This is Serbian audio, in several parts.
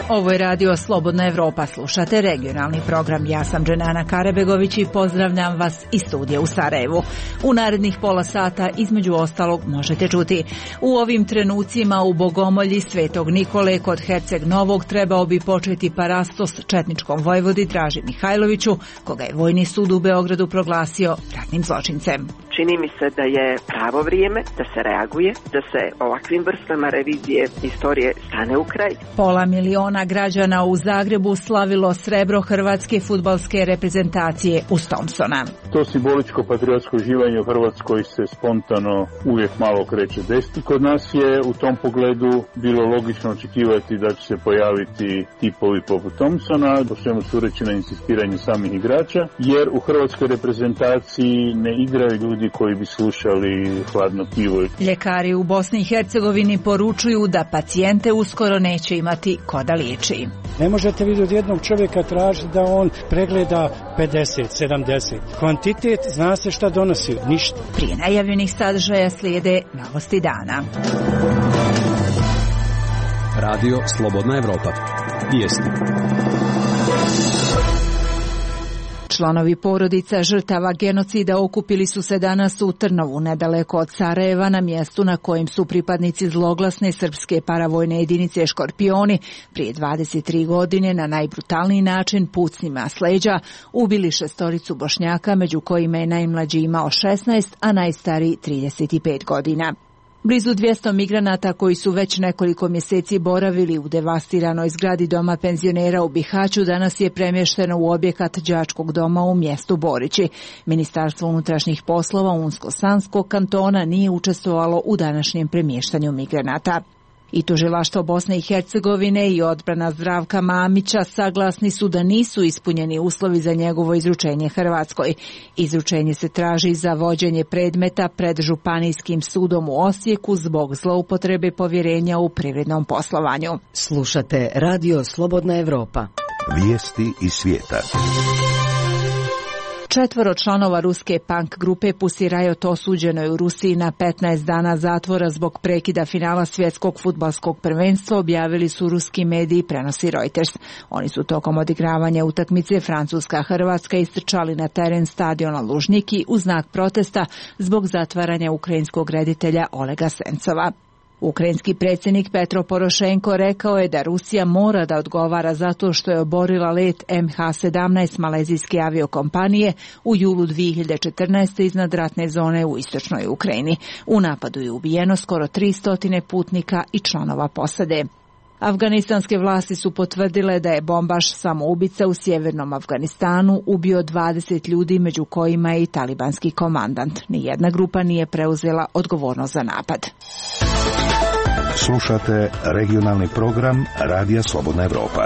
Ovo je radio Slobodna Evropa, slušate regionalni program. Ja sam Dženana Karebegović i pozdravljam vas iz studija u Sarajevu. U narednih pola sata između ostalog možete čuti: u ovim trenucima u Bogomolji Svetog Nikole kod Herceg Novog trebao bi početi parastos četničkom vojvodi Draži Mihajloviću, koga je Vojni sud u Beogradu proglasio ratnim zločincem. Čini mi se da je pravo vrijeme da se reaguje, da se ovakvim vrstama revizije istorije stane u kraj. 500.000 građana u Zagrebu slavilo srebro hrvatske fudbalske reprezentacije uz Thompsona. To simboličko patriotsko uživanje u Hrvatskoj se spontano uvijek malo kreće desiti. Kod nas je u tom pogledu bilo logično očekivati da će se pojaviti tipovi poput Thompsona, po svemu sureći na insistiranje samih igrača, jer u hrvatskoj reprezentaciji ne igraju ljudi koji bi slušali hladno pivo. Ljekari u Bosni i Hercegovini poručuju da pacijente uskoro neće imati ko da liječi. Ne možete vidjeti od jednog čovjeka tražiti da on pregleda 50, 70. Kvantitet zna se šta donosi, ništa. Prije najavljenih sadržaja slijede novosti dana. Radio Slobodna Evropa. Vijesti. Članovi porodica žrtava genocida okupili su se danas u Trnovu, nedaleko od Sarajeva, na mjestu na kojem su pripadnici zloglasne srpske paravojne jedinice Škorpioni prije 23 godine na najbrutalniji način pucnjima s leđa ubili 6 Bošnjaka, među kojima je najmlađi imao 16, a najstariji 35 godina. Blizu 200 migranata koji su već nekoliko mjeseci boravili u devastiranoj zgradi doma penzionera u Bihaću danas je premješteno u objekat đačkog doma u mjestu Borići. Ministarstvo unutrašnjih poslova Unsko-Sanskog kantona nije učestvovalo u današnjem premještanju migranata. I tužilaštvo Bosne i Hercegovine i odbrana Zdravka Mamića saglasni su da nisu ispunjeni uslovi za njegovo izručenje Hrvatskoj. Izručenje se traži za vođenje predmeta pred Županijskim sudom u Osijeku zbog zloupotrebe povjerenja u privrednom poslovanju. Slušate Radio Slobodna Evropa. Vijesti iz svijeta. 4 članova ruske punk grupe Pussy Riot osuđeno je u Rusiji na 15 dana zatvora zbog prekida finala svjetskog fudbalskog prvenstva, objavili su ruski mediji, prenosi Reuters. Oni su tokom odigravanja utakmice Francuska-Hrvatska istrčali na teren stadiona Lužniki u znak protesta zbog zatvaranja ukrajinskog reditelja Olega Sencova. Ukrajinski predsjednik Petro Porošenko rekao je da Rusija mora da odgovara zato što je oborila let MH17 malezijske aviokompanije u julu 2014. iznad ratne zone u istočnoj Ukrajini. U napadu je ubijeno skoro 300 putnika i članova posade. Afganistanske vlasti su potvrdile da je bombaš samoubica u sjevernom Afganistanu ubio 20 ljudi, među kojima je i talibanski komandant. Nijedna grupa nije preuzela odgovornost za napad. Slušate regionalni program Radija Slobodna Evropa.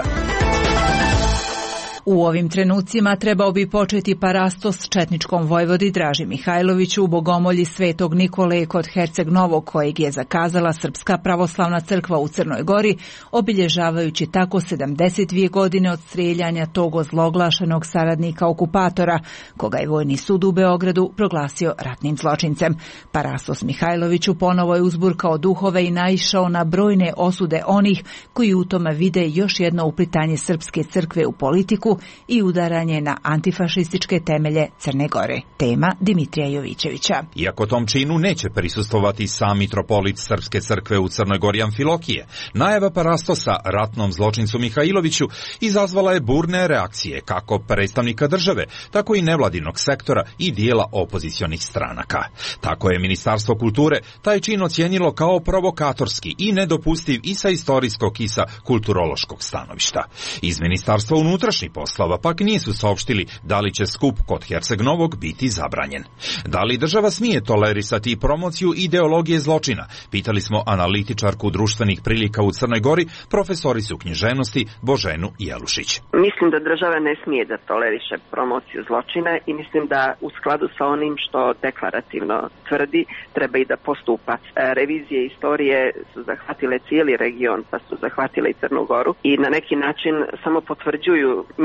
U ovim trenucima trebao bi početi parastos četničkom vojvodi Draži Mihajloviću u Bogomolji Svetog Nikole kod Herceg Novog, kojeg je zakazala Srpska pravoslavna crkva u Crnoj Gori, obilježavajući tako 72 godine od strijeljanja tog ozloglašenog saradnika okupatora, koga je Vojni sud u Beogradu proglasio ratnim zločincem. Parastos Mihajloviću ponovo je uzburkao duhove i naišao na brojne osude onih koji u tome vide još jedno uplitanje Srpske crkve u politiku i udaranje na antifašističke temelje Crne Gore. Tema Dimitrija Jovićevića. Iako tom činu neće prisustvovati sam mitropolit Srpske crkve u Crnoj Gori Amfilokije, najava parastosa ratnom zločincu Mihajloviću izazvala je burne reakcije kako predstavnika države, tako i nevladinog sektora i dijela opozicionih stranaka. Tako je Ministarstvo kulture taj čin ocijenilo kao provokatorski i nedopustiv i sa istorijskog i sa kulturološkog stanovišta. Iz Ministarstva unutrašnjih poslova pak nisu saopštili da li će skup kod Herceg Novog biti zabranjen. Da li država smije tolerisati promociju ideologije zločina? Pitali smo analitičarku društvenih prilika u Crnoj Gori, profesoricu književnosti Boženu Jelušić. Mislim da država ne smije da toleriše promociju zločina i mislim da u skladu sa onim što deklarativno tvrdi treba i da postupa. Revizije istorije su zahvatile cijeli region, pa su zahvatile i Crnu Goru i na neki način samo potvrđuju mišljenje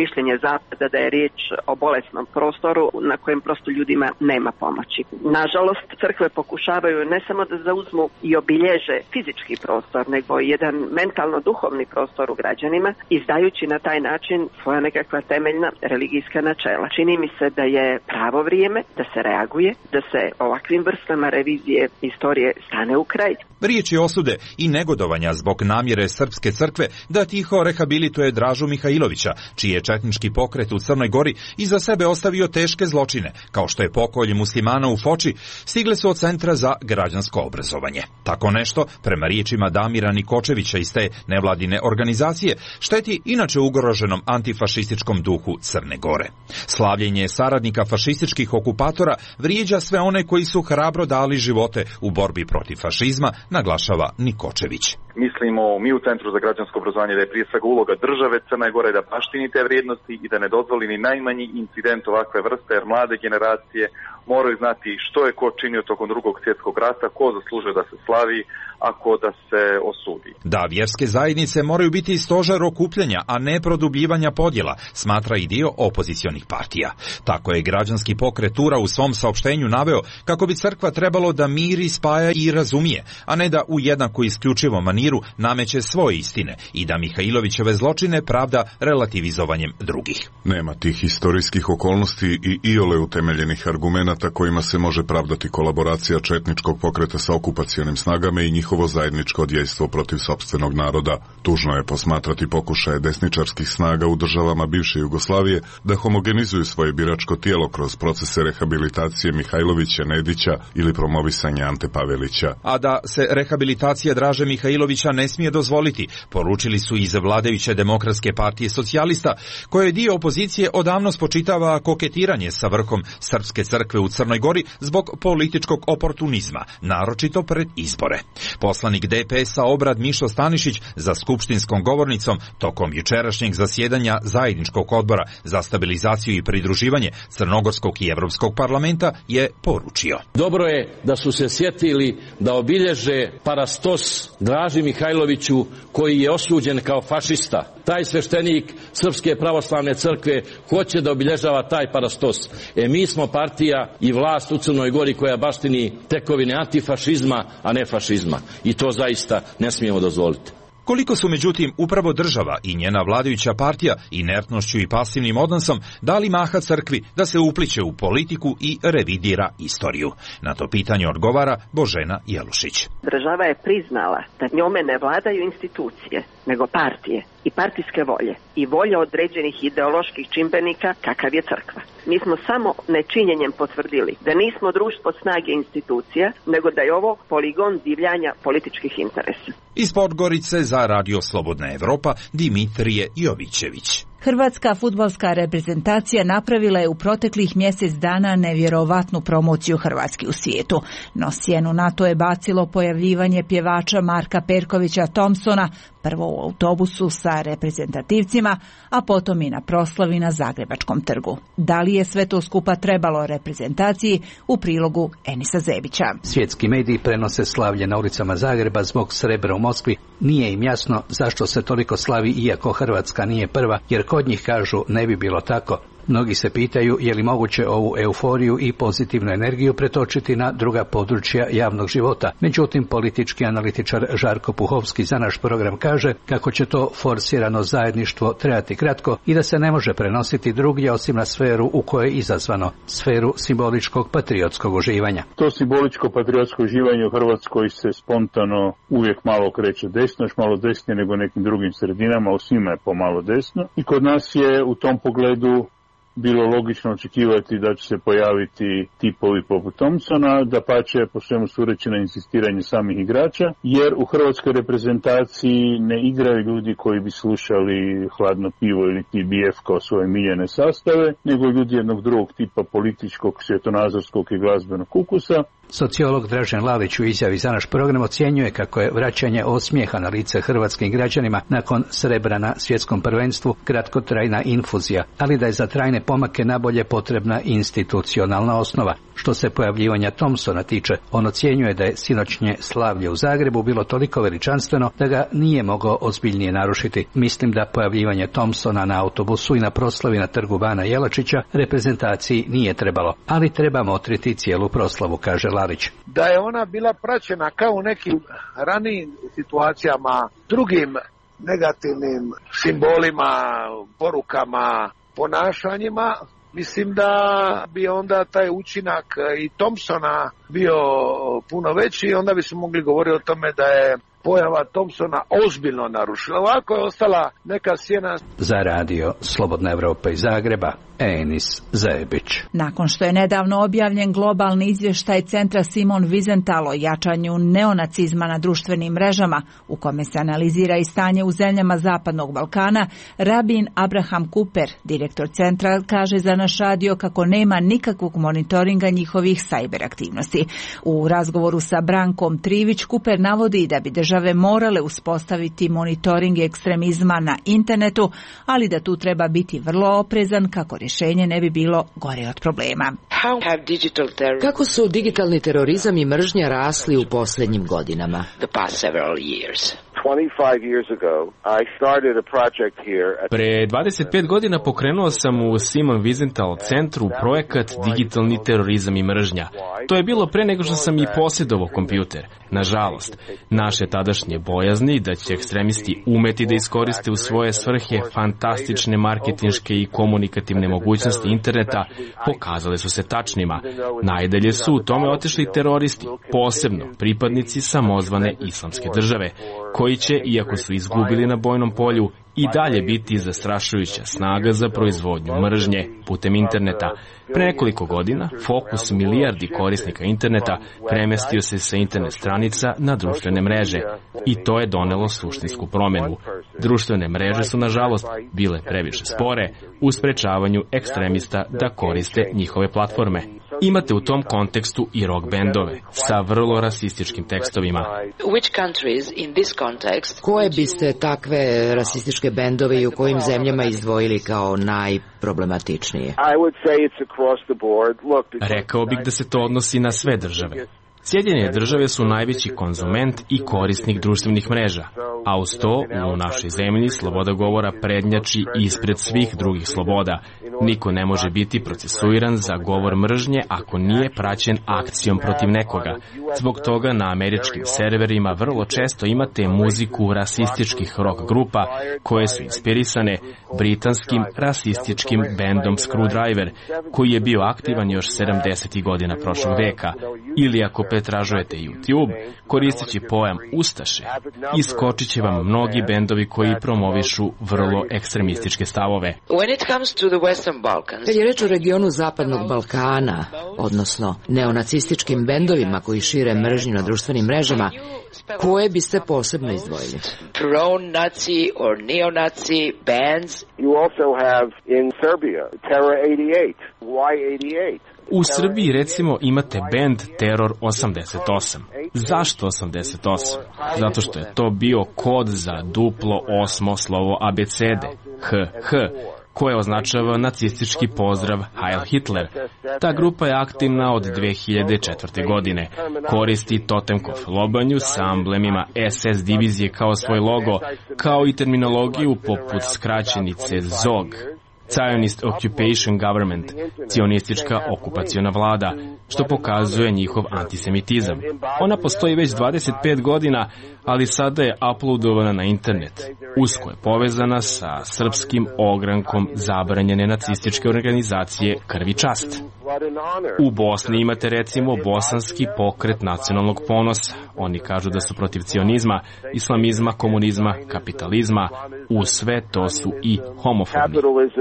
mišljenje Zapada da je riječ o bolesnom prostoru na kojem prosto ljudima nema pomoći. Nažalost, crkve pokušavaju ne samo da zauzmu i obilježe fizički prostor, nego i jedan mentalno-duhovni prostor u građanima, izdajući na taj način svoja nekakva temeljna religijska načela. Čini mi se da je pravo vrijeme da se reaguje, da se ovakvim vrstama revizije istorije stane u kraj. Riječi osude i negodovanja zbog namjere Srpske crkve da tiho rehabilituje Dražu Mihajlovića, čiji je četnički pokret u Crnoj Gori iza sebe ostavio teške zločine, kao što je pokolj muslimana u Foči, stigle su od Centra za građansko obrazovanje. Tako nešto, prema riječima Damira Nikočevića iz te nevladine organizacije, šteti inače ugroženom antifašističkom duhu Crne Gore. Slavljenje saradnika fašističkih okupatora vrijeđa sve one koji su hrabro dali živote u borbi protiv fašizma, naglašava Nikočević. Mislimo mi u Centru za građansko obrazovanje da je prije svega uloga države Crne Gore da baštini te vrijednosti i da ne dozvoli ni najmanji incident ovakve vrste, jer mlade generacije moraju znati što je ko činio tokom Drugog svjetskog rata, ko zaslužuje da se slavi, a ko da se osudi. Da vjerske zajednice moraju biti stožer okupljanja, a ne produbljivanja podjela, smatra i dio opozicionih partija. Tako je građanski pokret Tura u svom saopštenju naveo kako bi crkva trebalo da miri, spaja i razumije, a ne da u jednako isključivom maniru nameće svoje istine i da Mihajlovićeve zločine pravda relativizovanjem drugih. Nema tih historijskih okolnosti i iole utemeljenih argumenata kojima se može pravdati kolaboracija četničkog pokreta sa okupacionim snagama i njihovo zajedničko djejstvo protiv sopstvenog naroda. Tužno je posmatrati pokušaje desničarskih snaga u državama bivše Jugoslavije da homogenizuju svoje biračko tijelo kroz procese rehabilitacije Mihajlovića, Nedića ili promovisanja Ante Pavelića. A da se rehabilitacija Draže Mihajlovića ne smije dozvoliti, poručili su iz vladajuće Demokratske partije socijalista, koje dio opozicije odavno spočitava koketiranje sa vrhom Srpske crkve u Crnoj Gori zbog političkog oportunizma, naročito pred izbore. Poslanik DPS-a Obrad Mišo Stanišić za skupštinskom govornicom tokom jučerašnjeg zasjedanja Zajedničkog odbora za stabilizaciju i pridruživanje Crnogorskog i Evropskog parlamenta je poručio. Dobro je da su se sjetili da obilježe parastos Draži Mihajloviću koji je osuđen kao fašista. Taj sveštenik Srpske pravoslavne crkve hoće da obilježava taj parastos. Mi smo partija i vlast u Crnoj Gori koja baštini tekovine antifašizma, a ne fašizma. I to zaista ne smijemo dozvoliti. Koliko su međutim upravo država i njena vladajuća partija inertnošću i pasivnim odnosom dali maha crkvi da se upliće u politiku i revidira istoriju? Na to pitanje odgovara Božena Jelušić. Država je priznala da njome ne vladaju institucije, nego partije i partijske volje i volje određenih ideoloških čimbenika kakav je crkva. Mi smo samo nečinjenjem potvrdili da nismo društvo snage institucija, nego da je ovo poligon divljanja političkih interesa. Iz Podgorice za Radio Slobodna Evropa Dimitrije Jovićević. Hrvatska fudbalska reprezentacija napravila je u proteklih mjesec dana nevjerovatnu promociju Hrvatske u svijetu. No sjenu na to je bacilo pojavljivanje pjevača Marka Perkovića Thompsona, prvo u autobusu sa reprezentativcima, a potom i na proslavi na Zagrebačkom trgu. Da li je sve to skupa trebalo reprezentaciji, u prilogu Enisa Zebića. Svjetski mediji prenose slavlje na ulicama Zagreba zbog srebra u Moskvi. Nije im jasno zašto se toliko slavi iako Hrvatska nije prva, jer kod njih kažu ne bi bilo tako. Mnogi se pitaju je li moguće ovu euforiju i pozitivnu energiju pretočiti na druga područja javnog života. Međutim, politički analitičar Žarko Puhovski za naš program kaže kako će to forsirano zajedništvo trajati kratko i da se ne može prenositi drugdje osim na sferu u kojoj je izazvano, sferu simboličkog patriotskog uživanja. To simboličko patriotsko uživanje u Hrvatskoj se spontano uvijek malo kreće desno, još malo desnije nego nekim drugim sredinama, u svima je pomalo desno. I kod nas je u tom pogledu bilo logično očekivati da će se pojaviti tipovi poput Thompsona, da pače po svemu sureći na insistiranje samih igrača, jer u hrvatskoj reprezentaciji ne igraju ljudi koji bi slušali Hladno pivo ili TBF kao svoje miljene sastave, nego ljudi jednog drugog tipa političkog, svjetonazorskog i glazbenog ukusa. Sociolog Dražen Lalić u izjavi za naš program ocjenjuje kako je vraćanje osmijeha na lice hrvatskim građanima nakon srebra na svjetskom prvenstvu kratkotrajna infuzija, ali da je za trajne pomake nabolje potrebna institucionalna osnova. Što se pojavljivanja Thompsona tiče, on ocjenjuje da je sinoćnje slavlje u Zagrebu bilo toliko veličanstveno da ga nije mogao ozbiljnije narušiti. Mislim da pojavljivanje Thompsona na autobusu i na proslavi na trgu Bana Jelačića reprezentaciji nije trebalo, ali treba motriti cijelu proslavu, kaže Lalić. Da je ona bila praćena kao u nekim ranijim situacijama, drugim negativnim simbolima, porukama, ponašanjima, mislim da bi onda taj učinak i Thompsona bio puno veći i onda bi se mogli govoriti o tome da je pojava Thompsona ozbiljno narušila. Ovako je ostala neka sjena. Za radio Slobodna Evropa iz Zagreba, Enis Zajebić. Nakon što je nedavno objavljen globalni izvještaj Centra Simon Wiesenthal o jačanju neonacizma na društvenim mrežama, u kome se analizira i stanje u zemljama Zapadnog Balkana, Rabin Abraham Cooper, direktor centra, kaže za naš radio kako nema nikakvog monitoringa njihovih cyber aktivnosti. U razgovoru sa Brankom Trivić, Cooper navodi da bi države morale uspostaviti monitoring ekstremizma na internetu, ali da tu treba biti vrlo oprezan kako rješenje ne bi bilo gore od problema. Kako su digitalni terorizam i mržnja rasli u posljednjim godinama? Pre 25 godina pokrenuo sam u Simon Wiesenthal centru projekat Digitalni terorizam i mržnja. To je bilo pre nego što sam i posjedovao kompjuter. Nažalost, naše tadašnje bojazni da će ekstremisti umeti da iskoriste u svoje svrhe fantastične marketinške i komunikativne mogućnosti interneta pokazale su se tačnima. Najdalje su u tome otišli teroristi, posebno pripadnici samozvane islamske države, koji će, iako su izgubili na bojnom polju, i dalje biti zastrašujuća snaga za proizvodnju mržnje putem interneta. Pre nekoliko godina fokus milijardi korisnika interneta premestio se sa internet stranica na društvene mreže i to je donelo suštinsku promjenu. Društvene mreže su, nažalost, bile previše spore u sprečavanju ekstremista da koriste njihove platforme. Imate u tom kontekstu i rock bendove sa vrlo rasističkim tekstovima. Koje biste takve rasističke bendove i u kojim zemljama izdvojili kao najproblematičnije? Rekao bih da se to odnosi na sve države. Sjedinjene države su najveći konzument i korisnik društvenih mreža, a uz to u našoj zemlji sloboda govora prednjači ispred svih drugih sloboda. Niko ne može biti procesuiran za govor mržnje ako nije praćen akcijom protiv nekoga. Zbog toga na američkim serverima vrlo često imate muziku rasističkih rock grupa koje su inspirisane britanskim rasističkim bendom Screwdriver, koji je bio aktivan još 70. godina prošlog veka. Ili ako pretražujete YouTube, koristeći pojam Ustaše, iskočit će vam mnogi bendovi koji promovišu vrlo ekstremističke stavove. Kad je reč o regionu Zapadnog Balkana, odnosno neonacističkim bendovima koji šire mržnju na društvenim mrežama, koje biste posebno izdvojili? Pro-Nazi or neo-Nazi bands. You also have in Serbia Terror 88, Y88. U Srbiji, recimo, imate bend Terror 88. Zašto 88? Zato što je to bio kod za duplo 8. slovo abecede, HH, koje označava nacistički pozdrav Heil Hitler. Ta grupa je aktivna od 2004. godine. Koristi totemkov lobanju sa amblemima SS divizije kao svoj logo, kao i terminologiju poput skraćenice ZOG. Zionist Occupation Government, cionistička okupaciona vlada, što pokazuje njihov antisemitizam. Ona postoji već 25 godina, ali sada je uploadovana na internet. Usko je povezana sa srpskim ogrankom zabranjene nacističke organizacije Krv i čast. U Bosni imate recimo Bosanski pokret nacionalnog ponosa. Oni kažu da su protiv cionizma, islamizma, komunizma, kapitalizma. U sve to su i homofobni.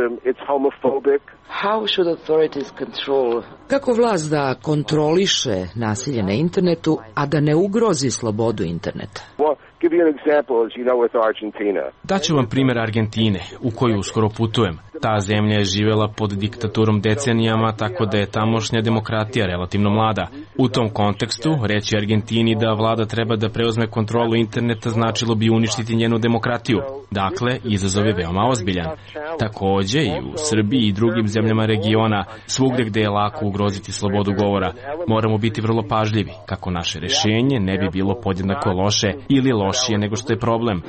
Kako vlast da kontroliše nasilje na internetu, a da ne ugrozi slobodu interneta? Daću vam primjer Argentine, u koju uskoro putujem. Ta zemlja je živela pod diktaturom decenijama, tako da je tamošnja demokratija relativno mlada. U tom kontekstu, reći Argentini da vlada treba da preuzme kontrolu interneta značilo bi uništiti njenu demokratiju. Dakle, izazov je veoma ozbiljan. Takođe i u Srbiji i drugim zemljama regiona, svugde gde je lako ugroziti slobodu govora, moramo biti vrlo pažljivi kako naše rešenje ne bi bilo podjednako loše ili lošije nego što je problem.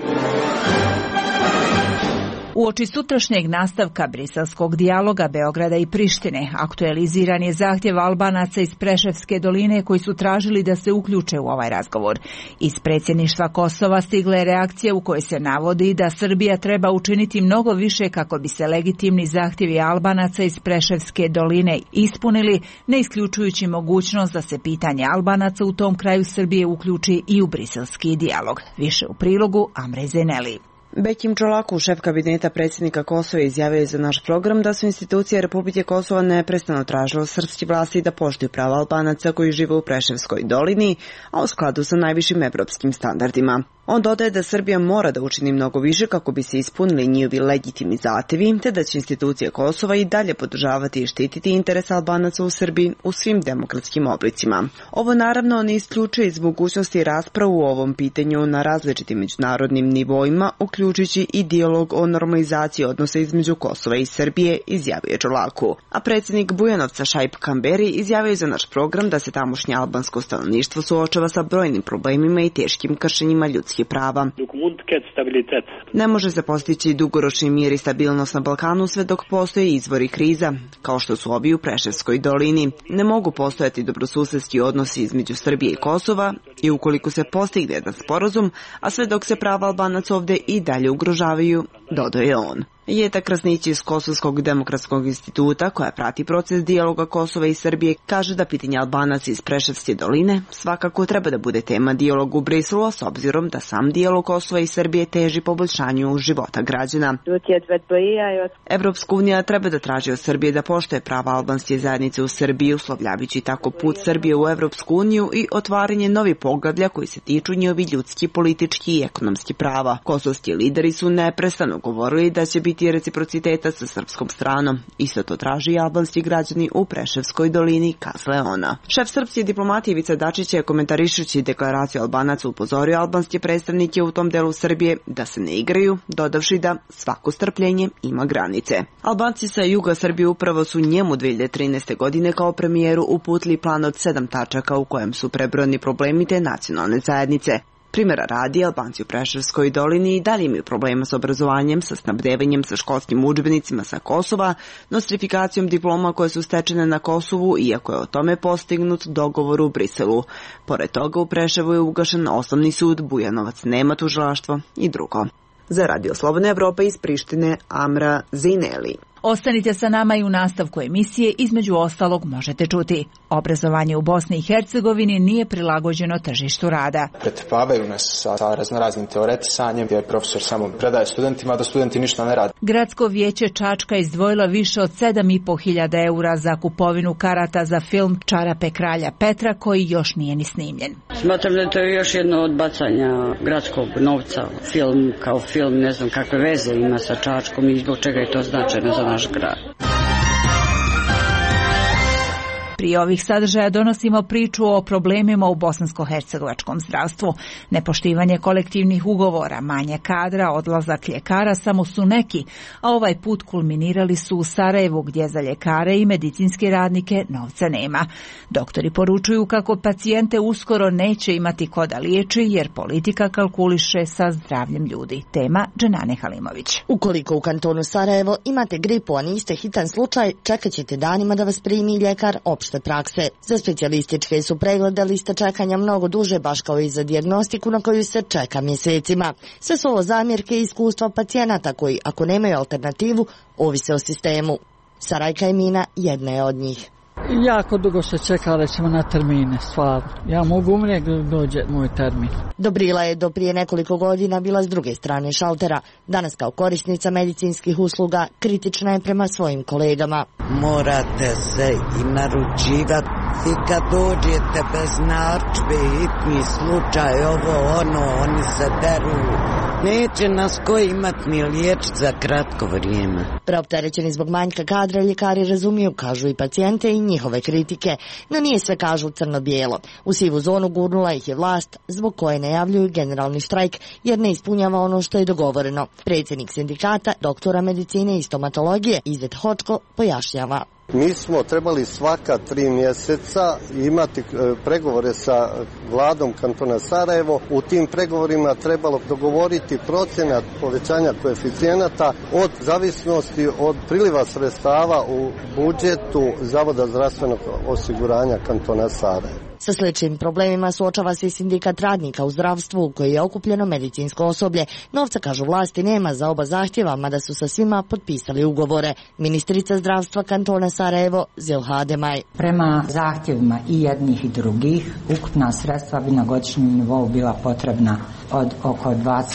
Uoči sutrašnjeg nastavka briselskog dijaloga Beograda i Prištine aktualiziran je zahtjev Albanaca iz Preševske doline koji su tražili da se uključe u ovaj razgovor. Iz predsjedništva Kosova stigla je reakcija u kojoj se navodi da Srbija treba učiniti mnogo više kako bi se legitimni zahtjevi Albanaca iz Preševske doline ispunili, ne isključujući mogućnost da se pitanje Albanaca u tom kraju Srbije uključi i u briselski dijalog. Više u prilogu Amre Zeneli. Bekim Čolaku, šef kabineta predsjednika Kosova, izjavio je za naš program da su institucije Republike Kosova neprestano tražile srpske vlasti da poštuju prava Albanaca koji žive u Preševskoj dolini, a u skladu sa najvišim evropskim standardima. On dodaje da Srbija mora da učini mnogo više kako bi se ispunili njihovi legitimni zahtevi, te da će institucije Kosova i dalje podržavati i štititi interes Albanaca u Srbiji u svim demokratskim oblicima. Ovo naravno ne isključuje iz mogućnosti raspravu o ovom pitanju na različitim međunarodnim nivoima, uključujući i dijalog o normalizaciji odnosa između Kosova i Srbije, izjavio je Čolaku. A predsjednik Bujanovca Šaip Kamberi izjavio je za naš program da se tamošnje albansko stanovništvo suočava sa brojnim problemima i teškim kršenjima ljudskih prava. Ne može se postići dugoročni mir i stabilnost na Balkanu sve dok postoje izvori kriza, kao što su ovi u Preševskoj dolini. Ne mogu postojati dobrosusedski odnosi između Srbije i Kosova i ukoliko se postigne jedan sporazum, a sve dok se prava Albanaca ovde i dalje ugrožavaju, dodao je on. Jeta Krasnić iz Kosovskog demokratskog instituta, koja prati proces dijaloga Kosova i Srbije, kaže da pitanje Albanaca iz Preševske doline svakako treba da bude tema dijaloga u Briselu, s obzirom da sam dijalog Kosova i Srbije teži poboljšanju života građana. Evropska unija treba da traži od Srbije da poštuje prava albanske zajednice u Srbiji, uslovljajući tako put Srbije u Evropsku uniju i otvaranje novih poglavlja koji se tiču njihovi ljudski, politički i ekonomski prava. Kosovski lideri su neprestano govorili da će biti reciprociteta sa srpskom stranom. Isto to traži i albanski građani u Preševskoj dolini, kazala ona. Šef srpske diplomatije Ivica Dačić je komentarišući deklaraciju Albanaca upozorio albanske predstavnike u tom delu Srbije da se ne igraju, dodavši da svako strpljenje ima granice. Albanci sa juga Srbije upravo su njemu 2013. godine kao premijeru uputili plan od 7 tačaka u kojem su prebrojani problemi te nacionalne zajednice. Primjera radi, Albanci u Preševskoj dolini i dalje imaju problema s obrazovanjem, sa snabdevanjem, sa školskim udžbenicima sa Kosova, nostrifikacijom diploma koje su stečene na Kosovu, iako je o tome postignut dogovor u Briselu. Pored toga u Preševu je ugašen osnovni sud, Bujanovac nema tužilaštvo i drugo. Za Radio Slobodna Evropa iz Prištine, Amra Zineli. Ostanite sa nama i u nastavku emisije, između ostalog možete čuti. Obrazovanje u Bosni i Hercegovini nije prilagođeno tržištu rada. Pretrpavaju nas sa raznoraznim teoretisanjem gdje profesor samo predaje studentima, da studenti ništa ne rade. Gradsko vijeće Čačka izdvojilo više od 7.500 eura za kupovinu karata za film Čarape kralja Petra, koji još nije ni snimljen. Smatram da to je još jedno od bacanja gradskog novca. Film kao film, ne znam kakve veze ima sa Čačkom i zbog čega je to značajno za naš grad. Prije ovih sadržaja donosimo priču o problemima u bosansko-hercegovačkom zdravstvu. Nepoštivanje kolektivnih ugovora, manje kadra, odlazak ljekara samo su neki, a ovaj put kulminirali su u Sarajevu gdje za ljekare i medicinske radnike novca nema. Doktori poručuju kako pacijente uskoro neće imati ko da liječi jer politika kalkuliše sa zdravljem ljudi. Tema Dženane Halimović. Ukoliko u kantonu Sarajevo imate gripu, a niste hitan slučaj, čekat ćete danima da vas primi ljekar opšte prakse. Za specijalističke su preglede liste čekanja mnogo duže, baš kao i za dijagnostiku na koju se čeka mjesecima. Sve su ovo zamjerke i iskustva pacijenata koji, ako nemaju alternativu, ovise o sistemu. Sarajka Emina jedna je od njih. Jako dugo se čeka, recimo, na termine, stvarno. Ja mogu umrijeti da dođe moj termin. Dobrila je do prije nekoliko godina bila s druge strane šaltera. Danas kao korisnica medicinskih usluga kritična je prema svojim kolegama. Morate se i naručivati I kad dođete bez narčbe, hitni slučaj, ovo, ono, oni se deru. Neće nas ko imati ni liječiti za kratko vrijeme. Preopterećeni zbog manjka kadra, ljekari razumiju, kažu i pacijente i njihove kritike, no nije sve kažu crno-bijelo. U sivu zonu gurnula ih je vlast, zbog koje najavljuju generalni štrajk, jer ne ispunjava ono što je dogovoreno. Predsjednik sindikata, doktora medicine i stomatologije, Izet Hočko, pojašnjava. Mi smo trebali svaka 3 mjeseca imati pregovore sa vladom kantona Sarajevo. U tim pregovorima trebalo dogovoriti procenat povećanja koeficijenata od zavisnosti od priliva sredstava u budžetu Zavoda zdravstvenog osiguranja kantona Sarajevo. Sa sličnim problemima suočava se i sindikat radnika u zdravstvu u koji je okupljeno medicinsko osoblje. Novca, kažu vlasti, nema za oba zahtjeva, mada su sa svima potpisali ugovore. Ministrica zdravstva kantona Sarajevo, Zilha Demaj. Prema zahtjevima i jednih i drugih, ukupna sredstva bi na godišnjem nivou bila potrebna od oko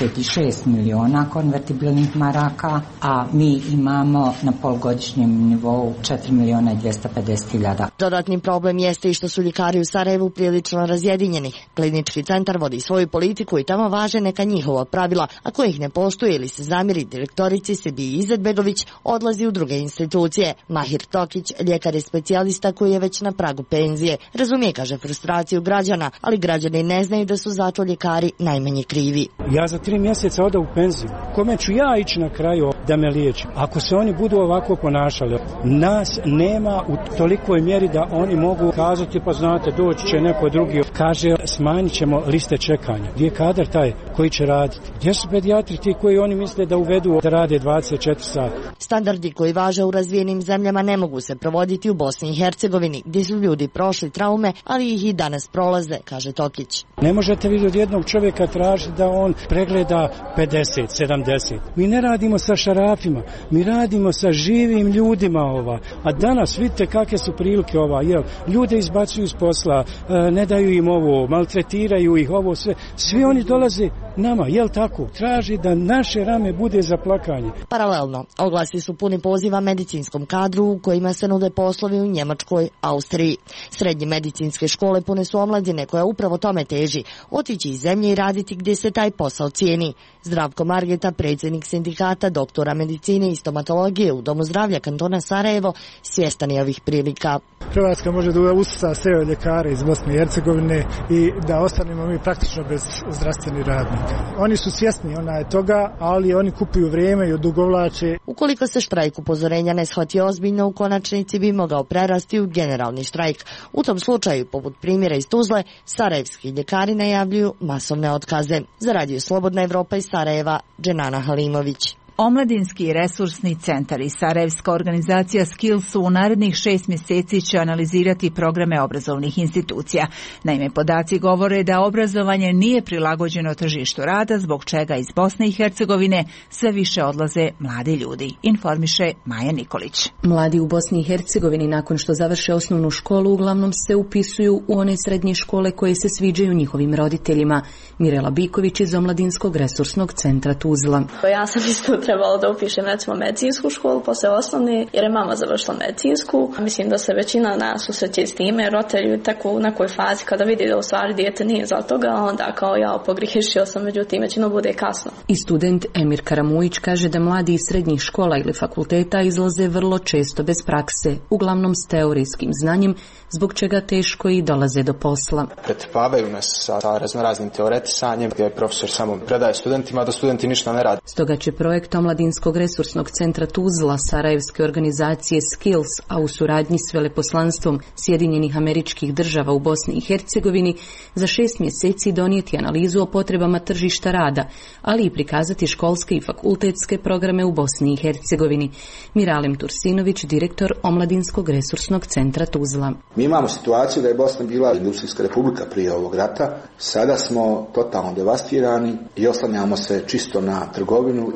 26 miliona konvertibilnih maraka, a mi imamo na polugodišnjem nivou 4 miliona i 250 hiljada. Dodatni problem jeste i što su ljekari u Sarajevu prilično razjedinjeni. Klinički centar vodi svoju politiku i tamo važe neka njihova pravila, a koje ih ne poštuje ili se zamjeri direktorici Sebiji Izetbegović, odlazi u druge institucije. Mahir Tokić, ljekar je specijalista koji je već na pragu penzije. Razumije, kaže, frustraciju građana, ali građani ne znaju da su zato ljekari najmanji krivi. Ja za 3 mjeseca odam u penziju. Kome ću ja ići na kraju da me liječim? Ako se oni budu ovako ponašali, nas nema u tolikoj mjeri da oni mogu kazati, pa znate, doći će neko drugi. Kaže, smanjit ćemo liste čekanja. Gdje je kadar taj koji će raditi? Gdje su pedijatri ti koji oni misle da uvedu da rade 24 sata? Standardi koji važe u razvijenim zemljama ne mogu se provoditi u Bosni i Hercegovini, gdje su ljudi prošli traume, ali ih i danas prolaze, kaže Tokić. Ne možete vi od jednog čovjeka tražiti da on pregleda 50, 70. Mi ne radimo sa šarafima, mi radimo sa živim ljudima A danas vidite kakve su prilike ljude izbacuju iz posla, ne daju im ovo, maltretiraju ih ovo sve. Svi oni dolaze nama, jel tako? Traži da naše rame bude za plakanje. Paralelno, oglasi su puni poziva medicinskom kadru u kojima se nude poslovi u Njemačkoj, Austriji. Srednje medicinske škole pune su omladine koja upravo tome teži, otići iz zemlje i raditi gdje se taj posao cijeni. Zdravko Margeta, predsjednik sindikata doktora medicine i stomatologije u Domu zdravlja kantona Sarajevo, svjestan je ovih prilika. Hrvatska može da usisa sve ljekare iz Bosne i Hercegovine i da ostanemo mi praktično bez zdravstvenih radnika. Oni su svjesni toga, ali oni kupuju vrijeme i odugovlače. Ukoliko se štrajk upozorenja ne shvati ozbiljno, u konačnici bi mogao prerasti u generalni štrajk. U tom slučaju, poput primjera iz Tuzle, sarajevski ljekari najavljuju masovne otkaze. Za Radio Slobodna Evropa iz Sarajeva, Dženana Halimović. Omladinski resursni centar i sarajevska organizacija Skills u narednih 6 mjeseci će analizirati programe obrazovnih institucija. Naime, podaci govore da obrazovanje nije prilagođeno tržištu rada, zbog čega iz Bosne i Hercegovine sve više odlaze mladi ljudi, informiše Maja Nikolić. Mladi u Bosni i Hercegovini nakon što završe osnovnu školu uglavnom se upisuju u one srednje škole koje se sviđaju njihovim roditeljima. Mirela Biković iz Omladinskog resursnog centra Tuzla. Ja sam isto trebalo da upišem recimo medicinsku školu posle osnovne, jer je mama završila medicinsku. Mislim da se većina nas susreće s time, roditelji tako u nekoj fazi kada vidi da u stvari dijete nije za toga, onda kao ja pogriješio sam, međutim većino bude kasno. I student Emir Karamujić kaže da mladi iz srednjih škola ili fakulteta izlaze vrlo često bez prakse, uglavnom s teorijskim znanjem, zbog čega teško i dolaze do posla. Pretrpavaju nas sa raznoraznim teoretisanjem, gdje profesor samo predaje studentima, da studenti ništa ne rade. Stoga će projekt Omladinskog resursnog centra Tuzla, sarajevske organizacije Skills, a u suradnji s veleposlanstvom Sjedinjenih Američkih Država u Bosni i Hercegovini, za 6 mjeseci donijeti analizu o potrebama tržišta rada, ali i prikazati školske i fakultetske programe u Bosni i Hercegovini. Miralem Tursinović, direktor Omladinskog resursnog centra Tuzla. Mi imamo situaciju da je Bosna bila industrijska republika prije ovog rata. Sada smo totalno devastirani i oslanjamo se čisto na trgovinu ili na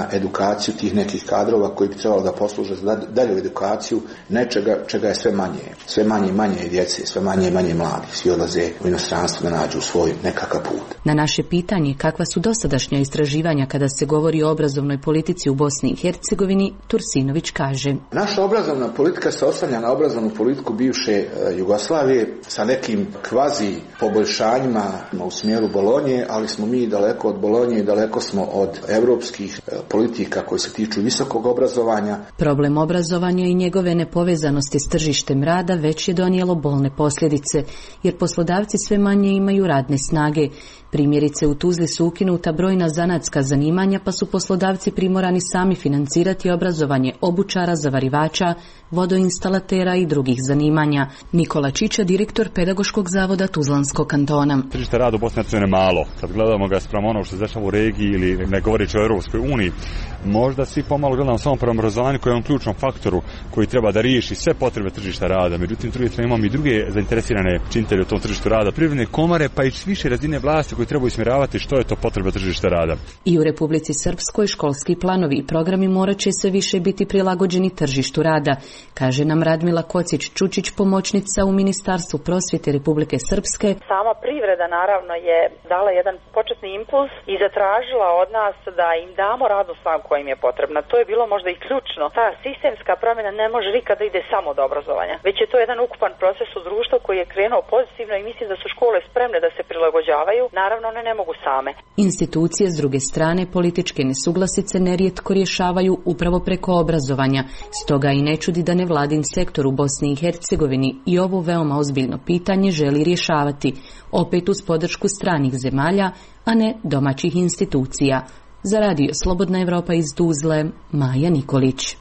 na edukaciju tih nekih kadrova koji bi trebalo da posluže za dalju edukaciju nečega čega je sve manje. Sve manje i manje djece, sve manje i manje mladih. Svi odlaze u inostranstvo da nađu svoj nekakav put. Na naše pitanje kakva su dosadašnja istraživanja kada se govori o obrazovnoj politici u Bosni i Hercegovini, Tursinović kaže: Naša obrazovna politika se oslanja na obrazovnu politiku bivše Jugoslavije sa nekim kvazi poboljšanjima u smjeru Bolonje, ali smo mi daleko od Bolonje i daleko smo od evropskih politika koje se tiču visokog obrazovanja. Problem obrazovanja i njegove nepovezanosti s tržištem rada već je donijelo bolne posljedice, jer poslodavci sve manje imaju radne snage. Primjerice, u Tuzli su ukinuta brojna zanatska zanimanja, pa su poslodavci primorani sami financirati obrazovanje obućara, zavarivača, vodoinstalatera i drugih zanimanja. Nikola Čiča, direktor Pedagoškog zavoda Tuzlanskog kantona. Tržište rada u Bosni i Hercegovini je malo. Kad gledamo ga sprem onog što se dešava u regiji ili ne govoreći o Europskoj uniji, možda svi pomalo gledamo samo prema obrazovanju koji je on ključnom faktoru koji treba da riješi sve potrebe tržišta rada. Međutim, s druge strane imamo i druge zainteresirane činitelje u tom tržištu rada, privredne komore, pa i više razine vlasti koji trebaju usmjeravati što je to potreba tržišta rada. I u Republici Srpskoj školski planovi i programi morat će sve više biti prilagođeni tržištu rada, kaže nam Radmila Kocić-Čučić, pomoćnica u Ministarstvu prosvjete Republike Srpske. Sama privreda naravno je dala jedan početni impuls i zatražila od nas da im damo radnu snagu koja im je potrebna. To je bilo možda i ključno. Ta sistemska promjena ne može nikada ide samo od obrazovanja, već je to jedan ukupan proces u društvu koji je krenuo pozitivno i mislim da su škole spremne da se prilagođavaju. Naravno, one ne mogu same. Institucije s druge strane političke nesuglasice nerijetko rješavaju upravo preko obrazovanja. Stoga i ne čudi da nevladin sektor u Bosni i Hercegovini i ovo veoma ozbiljno pitanje želi rješavati, opet uz podršku stranih zemalja, a ne domaćih institucija. Za radio Slobodna Evropa iz Tuzle, Maja Nikolić.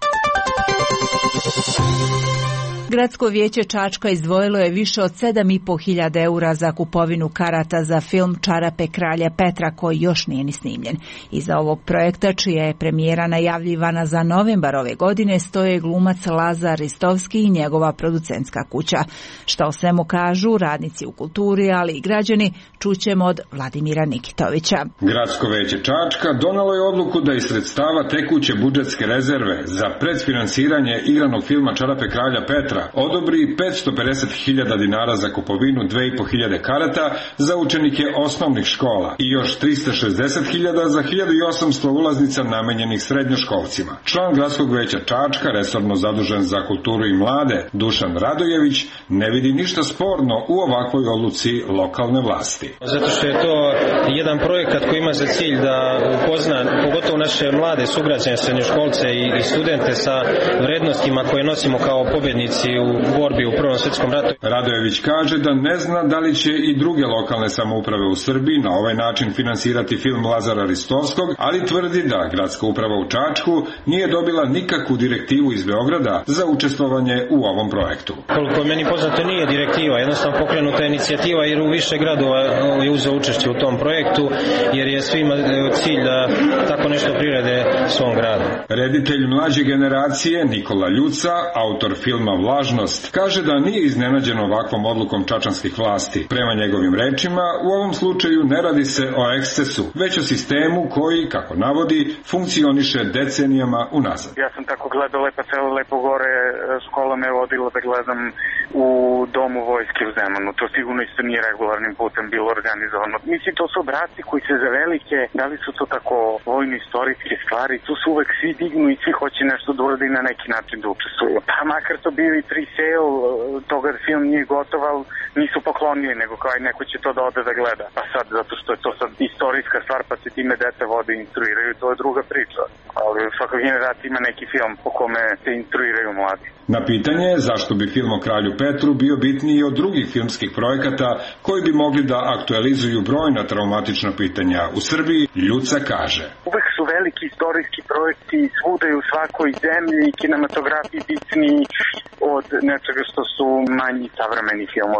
Gradsko vijeće Čačka izdvojilo je više od 7.500 eura za kupovinu karata za film Čarape kralja Petra, koji još nije ni snimljen. Iza ovog projekta, čija je premijera najavljivana za novembar ove godine, stoje glumac Lazar Ristovski i njegova producentska kuća. Šta o svemu kažu radnici u kulturi, ali i građani, čućemo od Vladimira Nikitovića. Gradsko vijeće Čačka donalo je odluku da iz sredstava tekuće budžetske rezerve za predfinansiranje igranog filma Čarape kralja Petra odobri 550.000 dinara za kupovinu 2.500 karata za učenike osnovnih škola i još 360.000 za 1.800 ulaznica namenjenih srednjoškolcima. Član Gradskog vijeća Čačka, resorno zadužen za kulturu i mlade, Dušan Radojević, ne vidi ništa sporno u ovakvoj odluci lokalne vlasti. Zato što je to jedan projekat koji ima za cilj da upozna pogotovo naše mlade sugrađane, srednjoškolce i studente sa vrednostima koje nosimo kao pobjednici u borbi u Prvom svjetskom ratu. Radojević kaže da ne zna da li će i druge lokalne samouprave u Srbiji na ovaj način finansirati film Lazara Ristovskog, ali tvrdi da gradska uprava u Čačku nije dobila nikakvu direktivu iz Beograda za učestvovanje u ovom projektu. Koliko meni poznato nije direktiva, jednostavno pokrenuta inicijativa jer u više gradova je uzeo učešće u tom projektu, jer je svima cilj da tako nešto prirede svom gradu. Reditelj mlađe generacije Nikola Ljuca, autor filma Vlažnost, kaže da nije iznenađen ovakvom odlukom čačanskih vlasti. Prema njegovim rečima, u ovom slučaju ne radi se o ekscesu, već o sistemu koji, kako navodi, funkcioniše decenijama unazad. Ja sam tako gledao lepo gore, škola me vodila da gledam u domu vojske u Zemanu. To sigurno isto nije regularnim putem bilo organizovano. Mislim, to su obrasci koji se za velike, da li su to tako vojno-istorijske stvari, tu su uvek svi dignu i svi hoće nešto da urade i na neki način da učestvuju. Pa makar to bili pre-sale, toga film nije gotov, ali nisu poklonili, nego kao neko će to da ode da gleda. Pa sad, zato što je to sad istorijska stvar, pa se time dete vode i instruiraju, to je druga priča. Ali u svakoj generaciji ima neki film po kome se instruiraju mladi. Na pitanje zašto bi film o kralju Petru bio bitniji od drugih filmskih projekata koji bi mogli da aktualizuju brojna traumatična pitanja u Srbiji, Ljuca kaže. Uvek su veliki istorijski projekti svuda i u svakoj zemlji i kinematografiji bitni od nečega što su manji savremeni filmovi.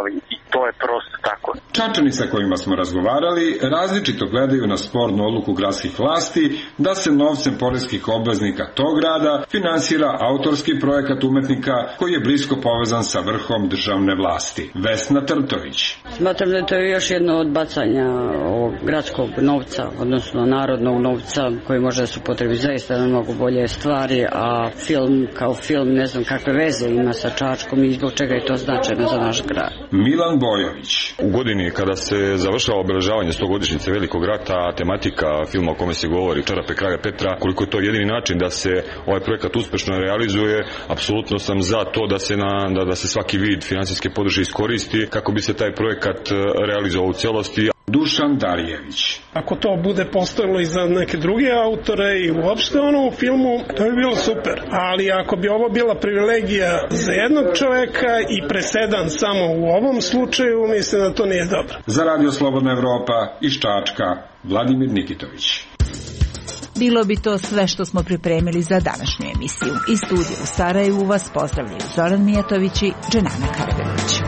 to je prosto tako. Čačani sa kojima smo razgovarali različito gledaju na spornu odluku gradskih vlasti da se novcem poreskih obveznika tog grada finansira autorski projekat umetnika koji je blisko povezan sa vrhom državne vlasti. Vesna Trtović. Smatram da to je još jedno od bacanja ovog gradskog novca, odnosno narodnog novca koji može da se upotrebi zaista na mnogo bolje stvari, a film kao film ne znam kakve veze ima sa Čačkom i zbog čega je to značajno za naš grad. Milan Bojović. U godini kada se završava obeležavanje 100-godišnjice Velikog rata, tematika filma o kome se govori Čarape kralja Petra, koliko je to jedini način da se ovaj projekat uspešno realizuje, apsolutno sam za to da se svaki vid finansijske podrške iskoristi kako bi se taj projekat realizovao u celosti. Dušan Darijević. Ako to bude postojalo i za neke druge autore i uopšte u filmu, to bi bilo super. Ali ako bi ovo bila privilegija za jednog čoveka i presedan samo u ovom slučaju, mislim da to nije dobro. Za Radio Slobodna Evropa iz Čačka, Vladimir Nikitović. Bilo bi to sve što smo pripremili za današnju emisiju. Iz studija u Sarajevu vas pozdravljaju Zoran Mijatović i Dženana Karabegović.